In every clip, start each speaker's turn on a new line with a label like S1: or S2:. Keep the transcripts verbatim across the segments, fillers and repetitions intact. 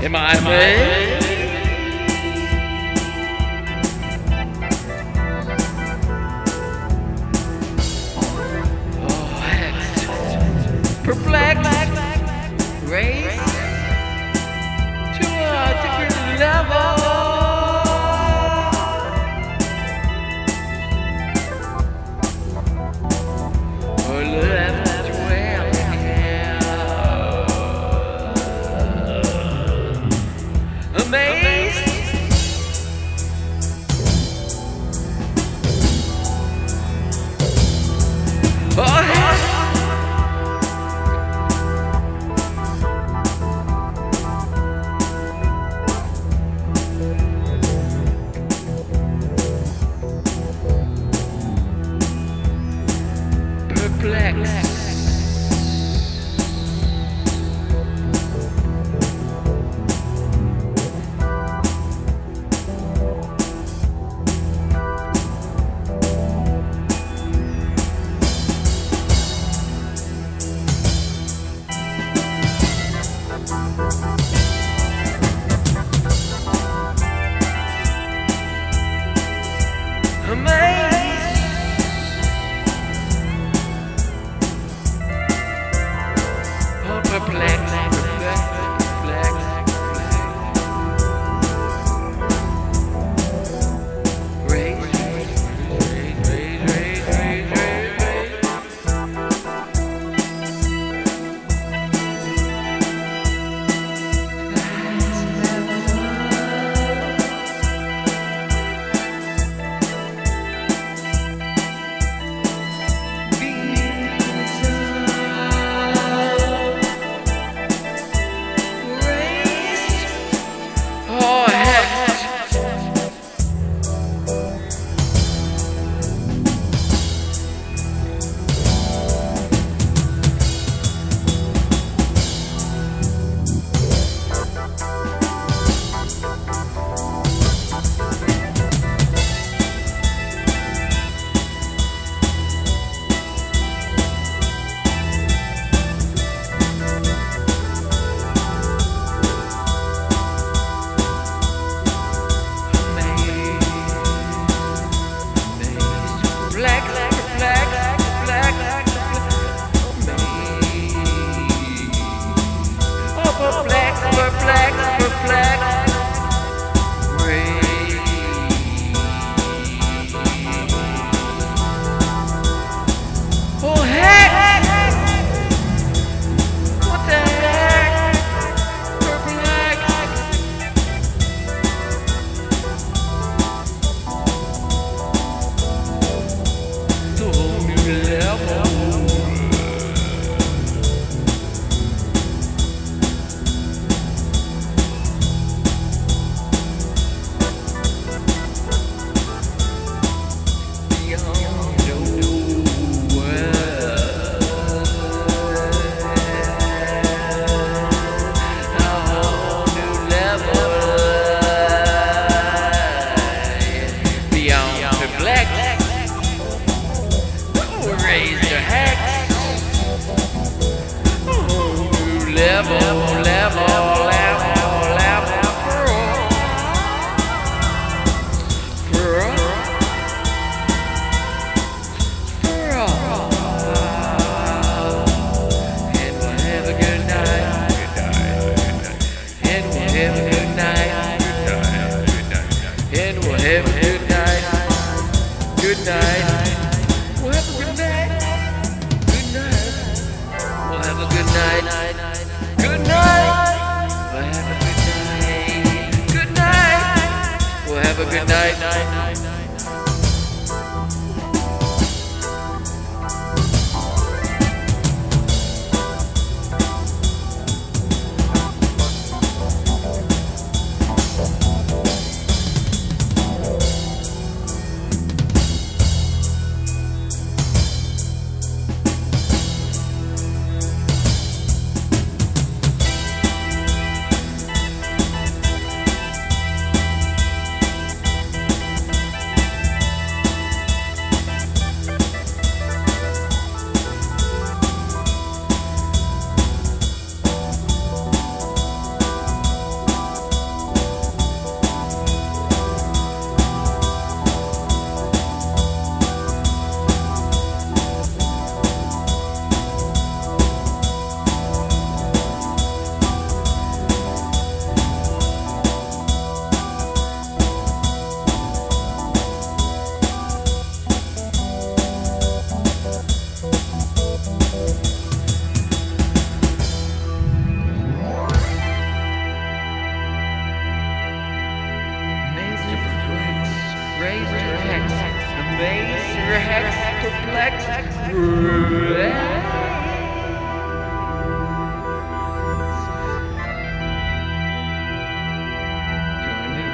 S1: Am I made? Oh, heck. Perplexed, raised to a different level. Or level twelve, yeah. Amazed. Oh, heck. Perplexed. Amazed. Oh, perplexed, perplexed, perplexed, perplexed. Raise, raise, raise, raise, raise, raise, raise. Oh, heck. Black, black, black, black, oh, for black, for black, for black, rain. Oh, heck! What the heck? For black. To a whole new level. Raise your hacks. Ooh, level, level, level, level. For for and we'll have a good night. And we'll have a good night. And we'll have a good night. Good night. We'll have a good night. Good night. We'll have a good night. Good night. We'll have a good night. Good night. We'll have a good night.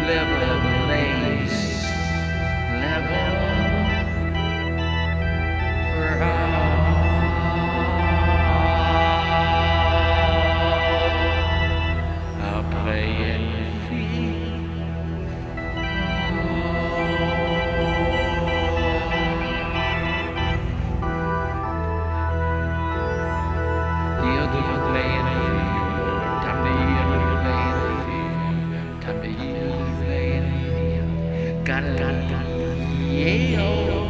S1: level place, level for all. I'll play in field. The others are playing field. Time to yield to playing field. Time to yield to playing field. Gotta, gotta, gotta yield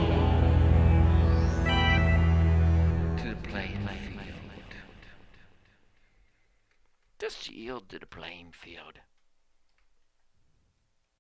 S1: to the playing field. Just yield to the playing field.